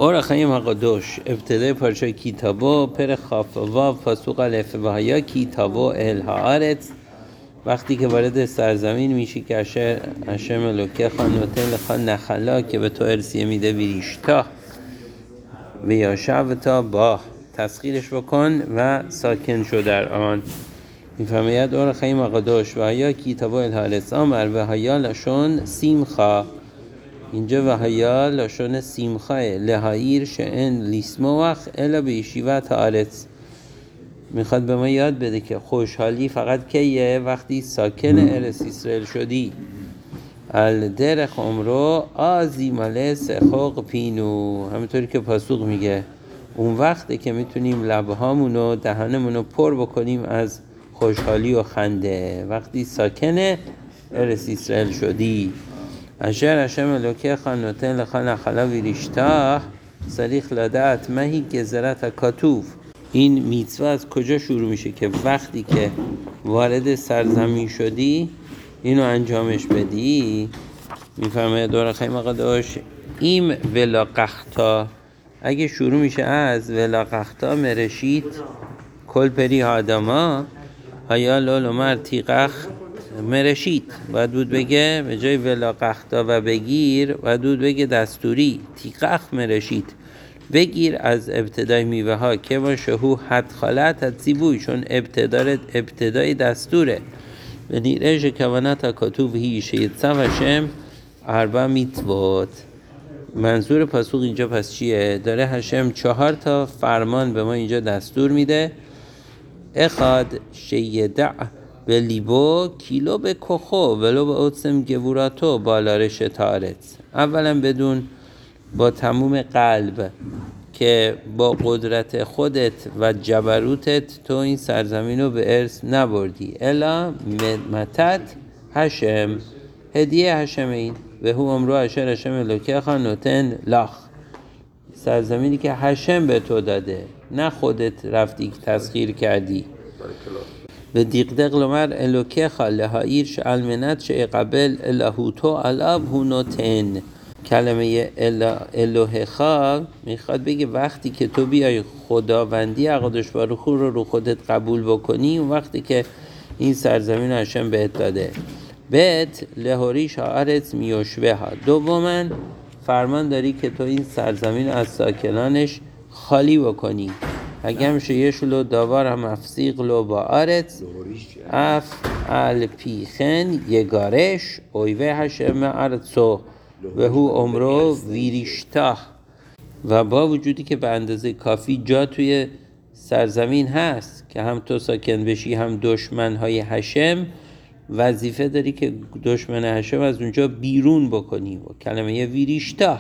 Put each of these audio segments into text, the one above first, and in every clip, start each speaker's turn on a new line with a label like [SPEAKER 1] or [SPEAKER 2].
[SPEAKER 1] اور خیم هقدوش ابتدای پارشای کتابو پر خاف و پاسوق الف و هیا کتابو اهل هارت. وقتی که وارد سرزمین میشی که هشم الوکه خانوته لخان نخلا که به تو ارسیه میده ویریشتا و یا شعبتا با تسخیرش بکن و ساکن شو در آن. میفهمید اور خیم هقدوش و هیا کتابو اهل هارت آمر و هیا لشون سیمخا. اینجا و هیا لشون سیمخاه لحایر شئن لیسموخ الا به یشیوت هارت. میخواد به ما یاد بده که خوشحالی فقط کیه؟ وقتی ساکن ارس اسرائیل شدی. الدرخ عمرو آزیماله سخوق پینو، همینطوری که پاسوق میگه اون وقته که میتونیم لبهامونو دهنمونو پر بکنیم از خوشحالی و خنده، وقتی ساکن ارس اسرائیل شدی. اشر هشم الوکه خانوتن لخان خلا ویریشتا سریخ لدعت مهی گزرت کاتوف. این میتوا از کجا شروع میشه؟ که وقتی که وارد سرزمین شدی اینو انجامش بدی. میفهمه دور خیمه قداش این ولاقختا اگه شروع میشه از ولاقختا مرشید کل پری آدما هیا لولومر تیقخ مرشید باید بود بگه به جای ولاقختا و بگیر باید بود بگه دستوری تیقخ مرشید بگیر از ابتدای میوه ها که ما شهو حد خالت حد زیبوی، چون ابتدای دستوره. به نیرش کوانت کاتوب هیشه یتسم هشم اربع میتوات. منظور پاسوق اینجا پس چیه؟ داره هشم 4 تا فرمان به ما اینجا دستور میده. اخاد شیدع به لیبو کیلو به کخو ولو به اوتسم گوراتو بالارش تارت. اولا بدون با تموم قلب که با قدرت خودت و جبروتت تو این سرزمین رو به ارث نبردی. الا متت هشم هدیه هشم این و هو امرو اشر هشم الوکه خانوتن لخ، سرزمینی که هشم به تو داده نه خودت رفتی تسخیر کردی. به دیقدق لمر الوکه خاله ها ایرش المنت شه قبل الهوتو الاب هونوتن. کلمه الوهخا میخواد بگه وقتی که تو بیای خداوندی اقدش باروخو رو خودت قبول بکنی اون وقتی که این سرزمین هشم بهت داده. بهت لهوریش هارت میوشوه ها. دوما فرمان داری که تو این سرزمین از ساکنانش خالی بکنی. اگه همشه یشلو داوار هم افسیقلو با آرت اف الپیخن یگارش اویوه هشم ارتسو و هو عمرو ویریشتا. و با وجودی که به اندازه کافی جا توی سرزمین هست که هم تو ساکن بشی هم دشمنهای هشم، وظیفه داری که دشمن هشم از اونجا بیرون بکنی و کلمه ویریشتا.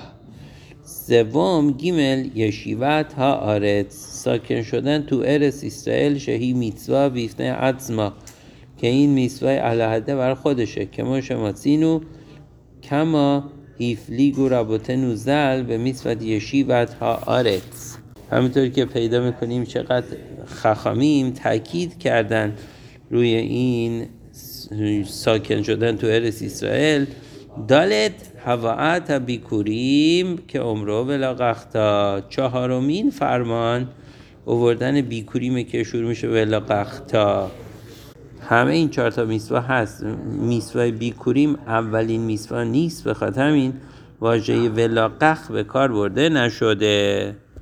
[SPEAKER 1] سوم گیمل یشیوت ها آرت، ساکن شدن تو ارس اسرائیل شهی میتوا بیفته عظما، که این میتوای علاهده بر خودشه که ما شماسینو کما هیفلیگو رابطه نوزل به میتوت یشیوت ها آرت. همینطور که پیدا میکنیم چقدر خخامیم تاکید کردن روی این ساکن شدن تو ارس اسرائیل. دالت هواعت بیکوریم که عمرو ولاقختا. 4مین فرمان آوردن بیکوریمه که شروع میشه ولاقختا. همه این 4 تا میسوا هست. میسوای بیکوریم اولین میسوا نیست، به خاطر همین واژه ولاقخ به کار برده نشده.